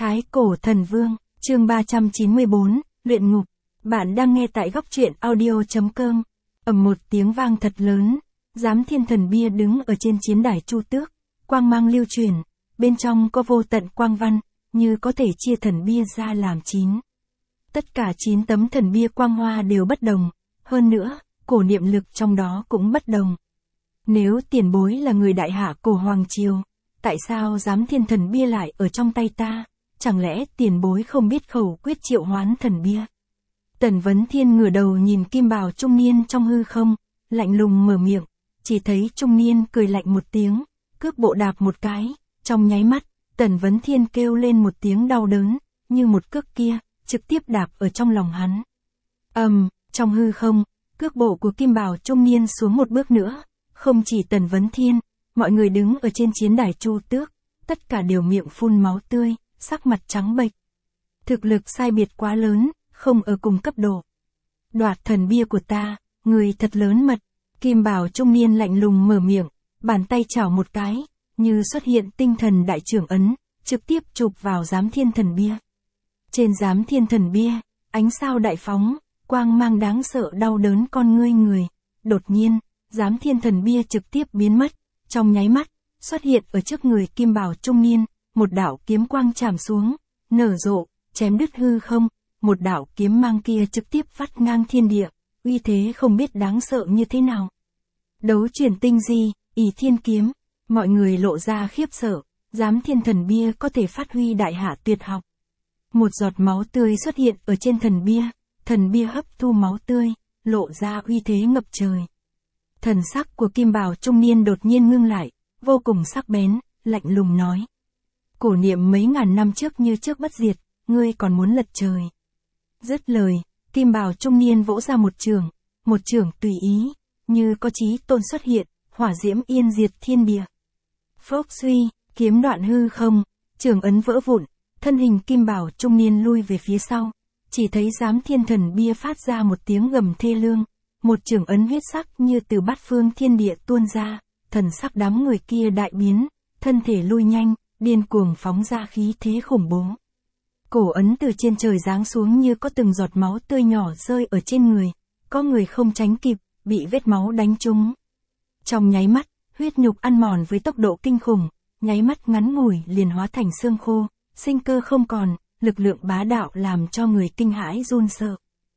Thái Cổ Thần Vương, chương 394, Luyện Ngục. Bạn đang nghe tại góc truyện audio.com. Ầm một tiếng vang thật lớn, Giám Thiên Thần Bia đứng ở trên chiến đài Chu Tước, quang mang lưu truyền, bên trong có vô tận quang văn, như có thể chia thần bia ra làm 9. Tất cả 9 tấm thần bia quang hoa đều bất đồng, hơn nữa, cổ niệm lực trong đó cũng bất đồng. Nếu tiền bối là người đại hạ cổ hoàng triều, tại sao Giám Thiên Thần Bia lại ở trong tay ta? Chẳng lẽ tiền bối không biết khẩu quyết triệu hoán thần bia? Tần Vấn Thiên ngửa đầu nhìn kim bào trung niên trong hư không, lạnh lùng mở miệng, chỉ thấy trung niên cười lạnh một tiếng, cước bộ đạp một cái, trong nháy mắt, Tần Vấn Thiên kêu lên một tiếng đau đớn, như một cước kia, trực tiếp đạp ở trong lòng hắn. Trong hư không, cước bộ của kim bào trung niên xuống một bước nữa, không chỉ Tần Vấn Thiên, mọi người đứng ở trên chiến đài Chu Tước, tất cả đều miệng phun máu tươi, sắc mặt trắng bệch. Thực lực sai biệt quá lớn, không ở cùng cấp độ. Đoạt thần bia của ta, người thật lớn mật. Kim bào trung niên lạnh lùng mở miệng, bàn tay chảo một cái, như xuất hiện tinh thần đại trưởng ấn, trực tiếp chụp vào Giám Thiên Thần Bia. Trên Giám Thiên Thần Bia, ánh sao đại phóng, quang mang đáng sợ đau đớn con ngươi người. Đột nhiên, Giám Thiên Thần Bia trực tiếp biến mất, trong nháy mắt, xuất hiện ở trước người kim bào trung niên, một đạo kiếm quang chạm xuống, nở rộ, chém đứt hư không, một đạo kiếm mang kia trực tiếp vắt ngang thiên địa, uy thế không biết đáng sợ như thế nào. Đấu chuyển tinh di, ỷ thiên kiếm, mọi người lộ ra khiếp sợ, Giám Thiên Thần Bia có thể phát huy đại hạ tuyệt học. Một giọt máu tươi xuất hiện ở trên thần bia hấp thu máu tươi, lộ ra uy thế ngập trời. Thần sắc của kim bào trung niên đột nhiên ngưng lại, vô cùng sắc bén, lạnh lùng nói. Cổ niệm mấy ngàn năm trước như trước bất diệt, ngươi còn muốn lật trời. Dứt lời, kim bào trung niên vỗ ra một trường tùy ý, như có chí tôn xuất hiện, hỏa diễm yên diệt thiên địa. Phốc suy, kiếm đoạn hư không, trường ấn vỡ vụn, thân hình kim bào trung niên lui về phía sau, chỉ thấy Giám Thiên Thần Bia phát ra một tiếng gầm thê lương, một trường ấn huyết sắc như từ bát phương thiên địa tuôn ra, thần sắc đám người kia đại biến, thân thể lui nhanh, điên cuồng phóng ra khí thế khủng bố. Cổ ấn từ trên trời giáng xuống như có từng giọt máu tươi nhỏ rơi ở trên người, có người không tránh kịp, bị vết máu đánh trúng. Trong nháy mắt, huyết nhục ăn mòn với tốc độ kinh khủng, nháy mắt ngắn ngủi liền hóa thành xương khô, sinh cơ không còn, lực lượng bá đạo làm cho người kinh hãi run sợ.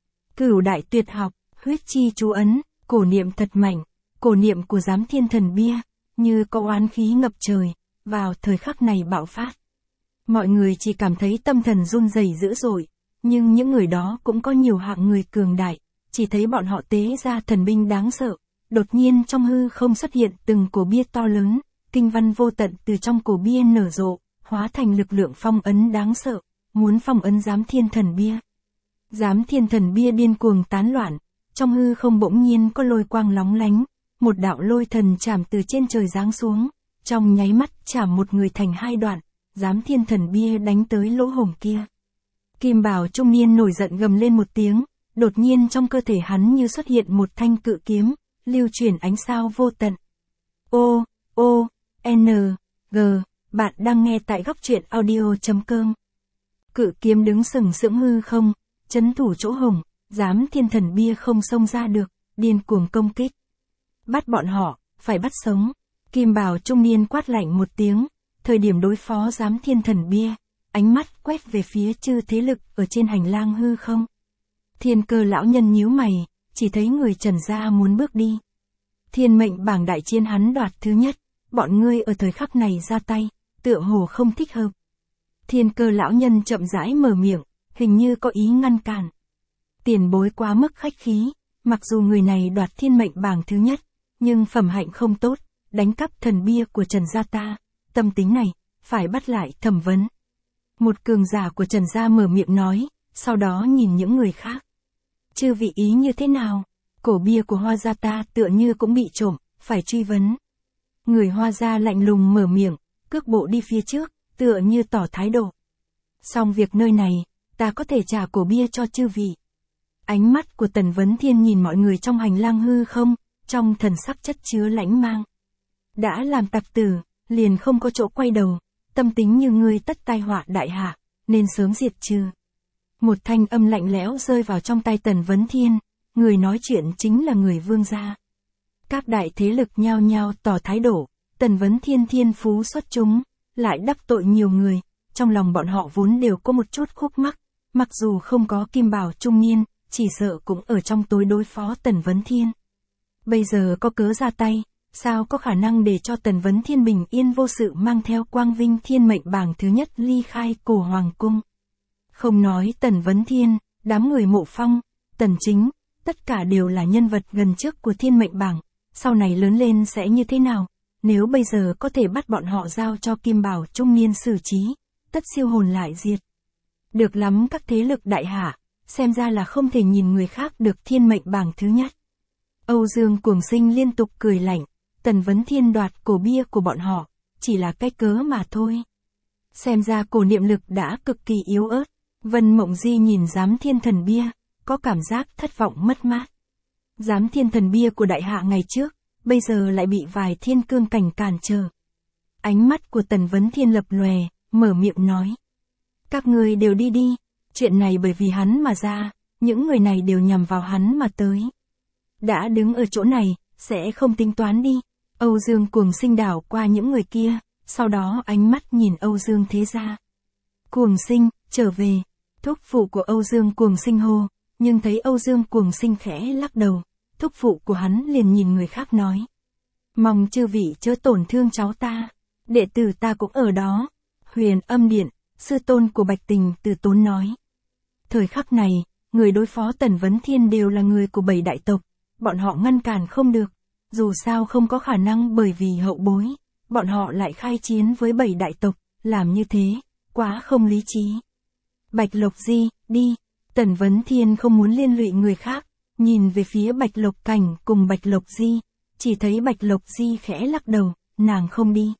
Cửu đại tuyệt học, huyết chi chú ấn, cổ niệm thật mạnh, cổ niệm của Giám Thiên Thần Bia, như có oán khí ngập trời, vào thời khắc này bạo phát. Mọi người chỉ cảm thấy tâm thần run rẩy dữ dội, nhưng những người đó cũng có nhiều hạng người cường đại, chỉ thấy bọn họ tế ra thần binh đáng sợ, đột nhiên trong hư không xuất hiện từng cổ bia to lớn, kinh văn vô tận từ trong cổ bia nở rộ, hóa thành lực lượng phong ấn đáng sợ, muốn phong ấn Giám Thiên Thần Bia. Giám Thiên Thần Bia điên cuồng tán loạn, trong hư không bỗng nhiên có lôi quang lóng lánh, một đạo lôi thần chạm từ trên trời giáng xuống, trong nháy mắt chạm một người thành hai đoạn. Giám Thiên Thần Bia đánh tới lỗ hổng kia. Kim bào trung niên nổi giận gầm lên một tiếng, đột nhiên trong cơ thể hắn như xuất hiện một thanh cự kiếm, lưu chuyển ánh sao vô tận. Bạn đang nghe tại góc truyện audio.com. Cự kiếm đứng sừng sững hư không, trấn thủ chỗ hổng, Giám Thiên Thần Bia không xông ra được, điên cuồng công kích. Bắt bọn họ, phải bắt sống. Kim bào trung niên quát lạnh một tiếng. Thời điểm đối phó Giám Thiên Thần Bia, ánh mắt quét về phía chư thế lực ở trên hành lang hư không. Thiên Cơ lão nhân nhíu mày, chỉ thấy người Trần gia muốn bước đi. Thiên mệnh bảng đại chiến hắn đoạt thứ nhất, bọn ngươi ở thời khắc này ra tay, tựa hồ không thích hợp. Thiên Cơ lão nhân chậm rãi mở miệng, hình như có ý ngăn cản. Tiền bối quá mức khách khí, mặc dù người này đoạt thiên mệnh bảng thứ nhất, nhưng phẩm hạnh không tốt, đánh cắp thần bia của Trần gia ta. Tâm tính này, phải bắt lại thẩm vấn. Một cường giả của Trần gia mở miệng nói, sau đó nhìn những người khác. Chư vị ý như thế nào? Cổ bia của Hoa gia ta tựa như cũng bị trộm, phải truy vấn. Người Hoa gia lạnh lùng mở miệng, cước bộ đi phía trước, tựa như tỏ thái độ. Xong việc nơi này, ta có thể trả cổ bia cho chư vị. Ánh mắt của Tần Vấn Thiên nhìn mọi người trong hành lang hư không, trong thần sắc chất chứa lãnh mang. Đã làm tặc tử, liền không có chỗ quay đầu, tâm tính như ngươi tất tai họa đại hạ, nên sớm diệt trừ. Một thanh âm lạnh lẽo rơi vào trong tai Tần Vấn Thiên, người nói chuyện chính là người Vương gia. Các đại thế lực nhao nhao tỏ thái độ, Tần Vấn Thiên thiên phú xuất chúng, lại đắc tội nhiều người, trong lòng bọn họ vốn đều có một chút khúc mắc, mặc dù không có kim bảo trung niên, chỉ sợ cũng ở trong tối đối phó Tần Vấn Thiên. Bây giờ có cớ ra tay, sao có khả năng để cho Tần Vấn Thiên bình yên vô sự mang theo quang vinh thiên mệnh bảng thứ nhất ly khai cổ hoàng cung. Không nói Tần Vấn Thiên, đám người Mộ Phong, Tần Chính, tất cả đều là nhân vật gần trước của thiên mệnh bảng, sau này lớn lên sẽ như thế nào, nếu bây giờ có thể bắt bọn họ giao cho kim bảo trung niên xử trí, tất siêu hồn lại diệt. Được lắm các thế lực đại hạ, xem ra là không thể nhìn người khác được thiên mệnh bảng thứ nhất. Âu Dương Cuồng Sinh liên tục cười lạnh, Tần Vấn Thiên đoạt cổ bia của bọn họ, chỉ là cái cớ mà thôi. Xem ra cổ niệm lực đã cực kỳ yếu ớt, Vân Mộng Di nhìn giám thiên thần bia, có cảm giác thất vọng mất mát. Giám thiên thần bia của đại hạ ngày trước, bây giờ lại bị vài thiên cương cảnh cản trở. Ánh mắt của Tần Vấn Thiên lập lòe, mở miệng nói. Các người đều đi đi, chuyện này bởi vì hắn mà ra, những người này đều nhằm vào hắn mà tới. Đã đứng ở chỗ này, sẽ không tính toán đi. Âu Dương Cuồng Sinh đảo qua những người kia, sau đó ánh mắt nhìn Âu Dương Thế Gia. Cuồng Sinh, trở về. Thúc phụ của Âu Dương Cuồng Sinh hô, nhưng thấy Âu Dương Cuồng Sinh khẽ lắc đầu, thúc phụ của hắn liền nhìn người khác nói. Mong chư vị chớ tổn thương cháu ta, đệ tử ta cũng ở đó. Huyền Âm Điện, sư tôn của Bạch Tình Từ Tốn nói. Thời khắc này, người đối phó Tần Vấn Thiên đều là người của 7 đại tộc, bọn họ ngăn cản không được, dù sao không có khả năng bởi vì hậu bối, bọn họ lại khai chiến với 7 đại tộc, làm như thế, quá không lý trí. Bạch Lộc Di, đi, Tần Vấn Thiên không muốn liên lụy người khác, nhìn về phía Bạch Lộc Cảnh cùng Bạch Lộc Di, chỉ thấy Bạch Lộc Di khẽ lắc đầu, nàng không đi.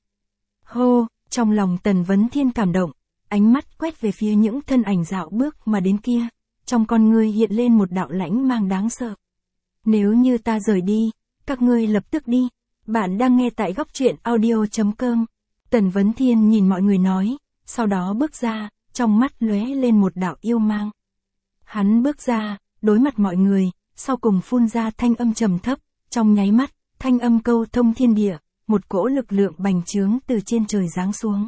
Hô, trong lòng Tần Vấn Thiên cảm động, ánh mắt quét về phía những thân ảnh dạo bước mà đến kia, trong con ngươi hiện lên một đạo lãnh mang đáng sợ. Nếu như ta rời đi, các ngươi lập tức đi. Bạn đang nghe tại góc truyện audio.com. Tần Vấn Thiên nhìn mọi người nói, sau đó bước ra, trong mắt lóe lên một đạo yêu mang. Hắn bước ra, đối mặt mọi người, sau cùng phun ra thanh âm trầm thấp, trong nháy mắt, thanh âm câu thông thiên địa, một cỗ lực lượng bành trướng từ trên trời giáng xuống.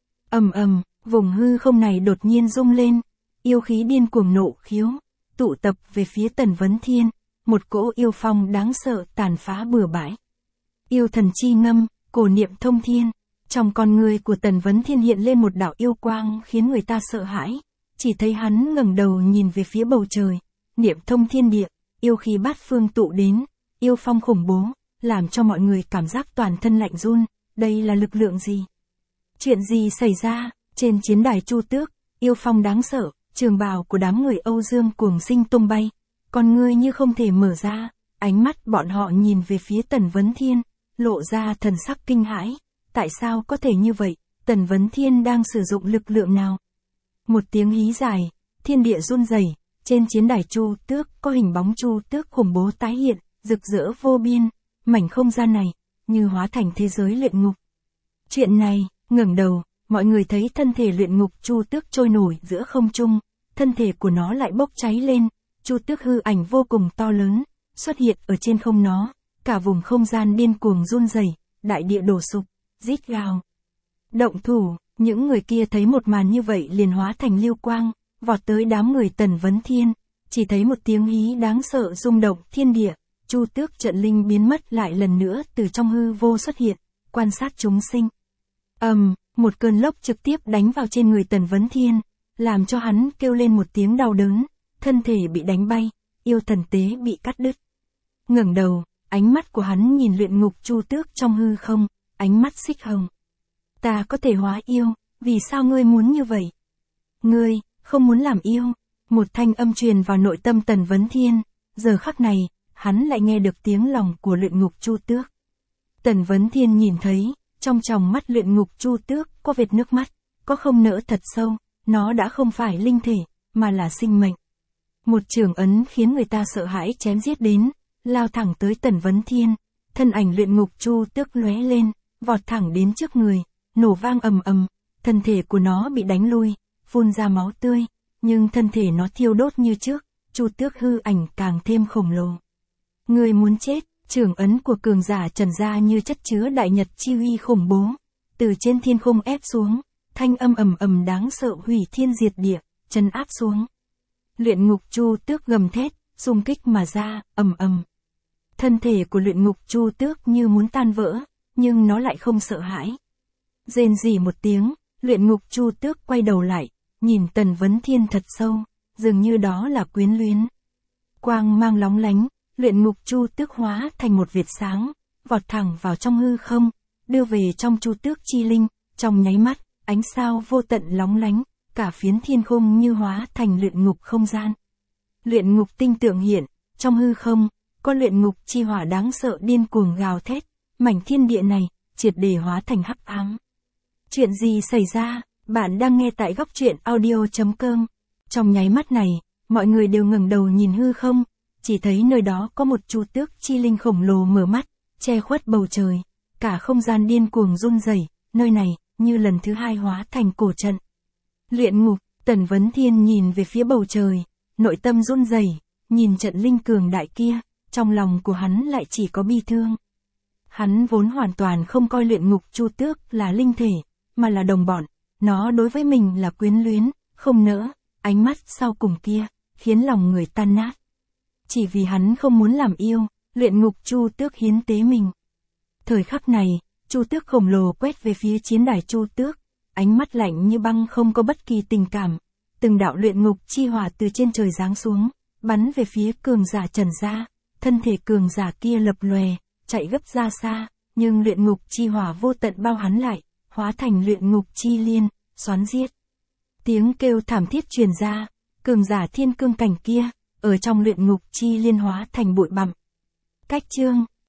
Ầm ầm, vùng hư không này đột nhiên rung lên, yêu khí điên cuồng nộ khiếu, tụ tập về phía Tần Vấn Thiên, một cỗ yêu phong đáng sợ tàn phá bừa bãi. Yêu thần chi ngâm, cổ niệm thông thiên, trong con người của Tần Vấn Thiên hiện lên một đạo yêu quang khiến người ta sợ hãi, chỉ thấy hắn ngẩng đầu nhìn về phía bầu trời, niệm thông thiên địa, yêu khí bát phương tụ đến, yêu phong khủng bố, làm cho mọi người cảm giác toàn thân lạnh run, đây là lực lượng gì? Chuyện gì xảy ra? Trên chiến đài Chu Tước, yêu phong đáng sợ, trường bào của đám người Âu Dương Cuồng Sinh tung bay, con ngươi như không thể mở ra, ánh mắt bọn họ nhìn về phía Tần Vấn Thiên, lộ ra thần sắc kinh hãi, tại sao có thể như vậy, Tần Vấn Thiên đang sử dụng lực lượng nào? Một tiếng hí dài, thiên địa run rẩy, trên chiến đài Chu Tước có hình bóng Chu Tước khủng bố tái hiện, rực rỡ vô biên, mảnh không gian này, như hóa thành thế giới luyện ngục. Chuyện này, ngẩng đầu, mọi người thấy thân thể luyện ngục Chu Tước trôi nổi giữa không trung, thân thể của nó lại bốc cháy lên, Chu Tước hư ảnh vô cùng to lớn, xuất hiện ở trên không nó, cả vùng không gian điên cuồng run rẩy, đại địa đổ sụp, rít gào. Động thủ, những người kia thấy một màn như vậy liền hóa thành lưu quang, vọt tới đám người Tần Vấn Thiên, chỉ thấy một tiếng hí đáng sợ rung động thiên địa, Chu Tước trận linh biến mất lại lần nữa từ trong hư vô xuất hiện, quan sát chúng sinh. Một cơn lốc trực tiếp đánh vào trên người Tần Vấn Thiên, làm cho hắn kêu lên một tiếng đau đớn, thân thể bị đánh bay, yêu thần tế bị cắt đứt. Ngẩng đầu, ánh mắt của hắn nhìn luyện ngục Chu Tước trong hư không, ánh mắt xích hồng. Ta có thể hóa yêu, vì sao ngươi muốn như vậy? Ngươi, không muốn làm yêu. Một thanh âm truyền vào nội tâm Tần Vấn Thiên, giờ khắc này, hắn lại nghe được tiếng lòng của luyện ngục Chu Tước. Tần Vấn Thiên nhìn thấy, trong tròng mắt luyện ngục Chu Tước có vệt nước mắt, có không nỡ thật sâu, nó đã không phải linh thể, mà là sinh mệnh. Một trường ấn khiến người ta sợ hãi chém giết đến, lao thẳng tới Tần Vấn Thiên, thân ảnh luyện ngục Chu Tước lóe lên, vọt thẳng đến trước người, nổ vang ầm ầm, thân thể của nó bị đánh lui, phun ra máu tươi, nhưng thân thể nó thiêu đốt như trước, Chu Tước hư ảnh càng thêm khổng lồ. Người muốn chết, trưởng ấn của cường giả Trần gia như chất chứa đại nhật chi uy khủng bố, từ trên thiên không ép xuống, thanh âm ầm ầm đáng sợ hủy thiên diệt địa, trấn áp xuống. Luyện ngục Chu Tước gầm thét, xung kích mà ra, ầm ầm. Thân thể của luyện ngục Chu Tước như muốn tan vỡ, nhưng nó lại không sợ hãi. Rên rỉ một tiếng, luyện ngục Chu Tước quay đầu lại, nhìn Tần Vấn Thiên thật sâu, dường như đó là quyến luyến. Quang mang lóng lánh, luyện ngục Chu Tước hóa thành một vệt sáng, vọt thẳng vào trong hư không, đưa về trong Chu Tước chi linh, trong nháy mắt, ánh sao vô tận lóng lánh, cả phiến thiên khung như hóa thành luyện ngục không gian. Luyện ngục tinh tượng hiện, trong hư không, con luyện ngục chi hỏa đáng sợ điên cuồng gào thét, mảnh thiên địa này, triệt để hóa thành hắc ám. Chuyện gì xảy ra? Bạn đang nghe tại góc truyện audio.com. Trong nháy mắt này, mọi người đều ngẩng đầu nhìn hư không, chỉ thấy nơi đó có một Chu Tước chi linh khổng lồ mở mắt, che khuất bầu trời, cả không gian điên cuồng run rẩy, nơi này như lần thứ hai hóa thành cổ trận. Luyện ngục, Tần Vấn Thiên nhìn về phía bầu trời, nội tâm run rẩy, nhìn trận linh cường đại kia, trong lòng của hắn lại chỉ có bi thương. Hắn vốn hoàn toàn không coi luyện ngục Chu Tước là linh thể, mà là đồng bọn, nó đối với mình là quyến luyến, không nỡ, ánh mắt sau cùng kia, khiến lòng người tan nát. Chỉ vì hắn không muốn làm yêu, luyện ngục Chu Tước hiến tế mình. Thời khắc này, Chu Tước khổng lồ quét về phía chiến đài Chu Tước, ánh mắt lạnh như băng không có bất kỳ tình cảm. Từng đạo luyện ngục chi hỏa từ trên trời giáng xuống, bắn về phía cường giả Trần gia, thân thể cường giả kia lập lòe, chạy gấp ra xa, nhưng luyện ngục chi hỏa vô tận bao hắn lại, hóa thành luyện ngục chi liên, xoắn giết. Tiếng kêu thảm thiết truyền ra, cường giả thiên cương cảnh kia, ở trong luyện ngục chi liên hóa thành bụi bặm. Cách chương,